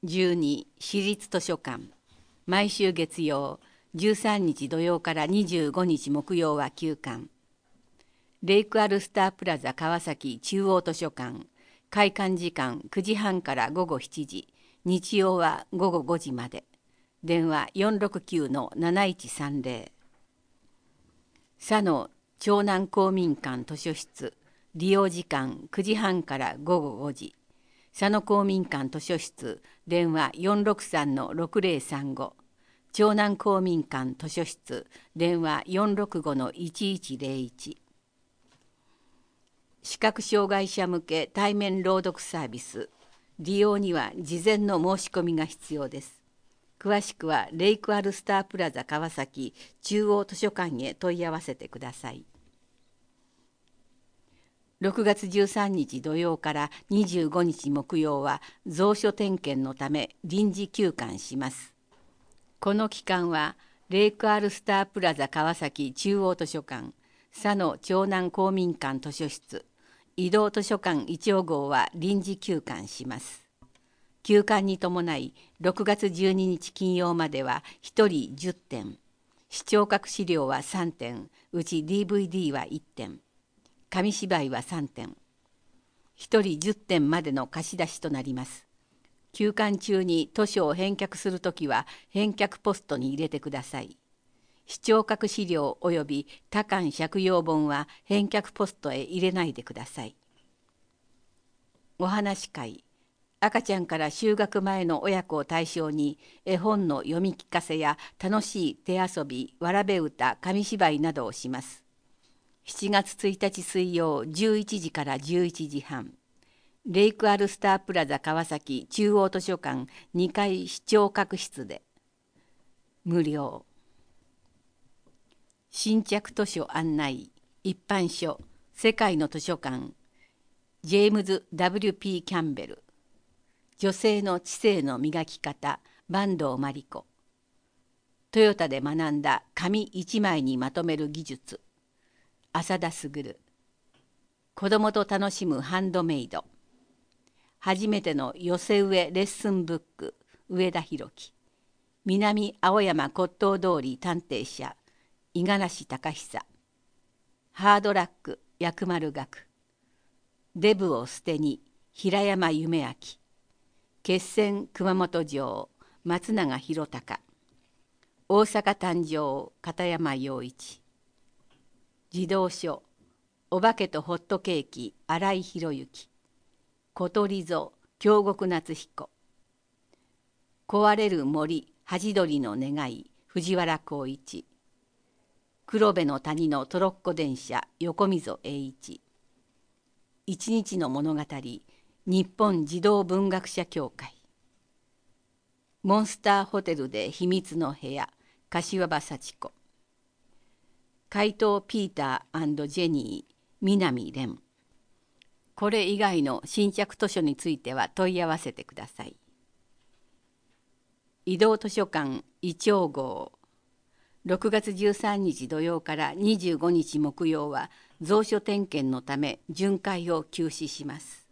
12私立図書館毎週月曜13日土曜から25日木曜は休館。レイクアルスタープラザ川崎中央図書館開館時間9時半から午後7時、日曜は午後5時まで。電話469-7130。佐野長南公民館図書室利用時間9時半から午後5時。佐野公民館図書室電話463-6035。長南公民館図書室電話465-1101。視覚障害者向け対面朗読サービス。利用には事前の申し込みが必要です。詳しくはレイクアルスタープラザ川崎中央図書館へ問い合わせてください。6月13日土曜から25日木曜は蔵書点検のため臨時休館します。この期間はレイクアルスタープラザ川崎中央図書館、佐野長南公民館図書室、移動図書館1丁号は臨時休館します。休館に伴い6月12日金曜までは1人10点、視聴覚資料は3点、うち DVD は1点、紙芝居は3点、1人10点までの貸し出しとなります。休館中に図書を返却するときは返却ポストに入れてください。視聴覚資料及び多巻借用本は返却ポストへ入れないでください。お話会。赤ちゃんから就学前の親子を対象に絵本の読み聞かせや楽しい手遊び、わらべ歌、紙芝居などをします。7月1日水曜11時から11時半。レイクアルスタープラザ川崎中央図書館2階視聴覚室で。無料。新着図書案内、一般書、世界の図書館、ジェームズ・ W.P. キャンベル。女性の知性の磨き方、坂東真理子。トヨタで学んだ紙一枚にまとめる技術、浅田卓。子どもと楽しむハンドメイド。初めての寄せ植えレッスンブック、上田弘樹。南青山骨董通り探偵社、五十嵐隆久。ハードラック、薬丸学。デブを捨てに、平山夢明。決戦熊本城、松永博隆。大阪誕生、片山陽一。児童書、お化けとホットケーキ、新井博之。小鳥ぞ、京極夏彦。壊れる森、恥鳥の願い、藤原浩一。黒部の谷のトロッコ電車、横溝栄一。一日の物語、日本児童文学者協会。モンスターホテルで秘密の部屋、柏葉幸子。怪盗ピーター&ジェニー、南蓮。これ以外の新着図書については問い合わせてください。移動図書館一丁号。6月13日土曜から25日木曜は蔵書点検のため巡回を休止します。